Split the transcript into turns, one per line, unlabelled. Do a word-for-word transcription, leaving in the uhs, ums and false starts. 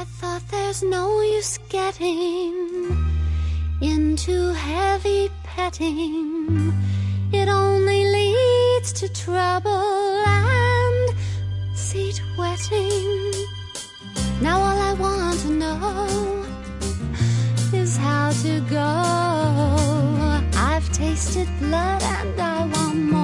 I thought there's no use getting into heavy petting. It only leads to trouble and seat wetting. Now all I want to know is how to go. I've tasted blood and I want more.